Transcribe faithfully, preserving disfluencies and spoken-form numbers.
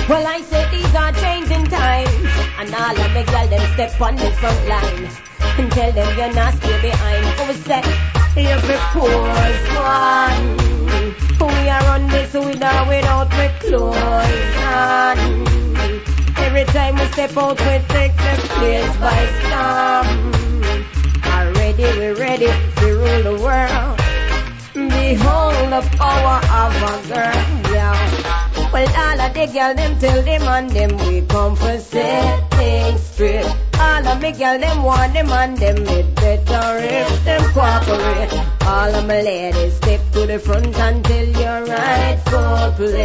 Well, I say these are changing times, and all of the girls them step on the front line and tell them you're not stay behind. Oh, we say, every pose one. We are on this with or without we clothes on. Every time we step out, we take the place by storm. Already we're ready to rule the world. Behold the power of a girl, yeah. Well, all of the girls them tell them and them we come for set things straight. All of me girls them want them and them it better if them cooperate. All of my ladies step to the front and tell your rightful place.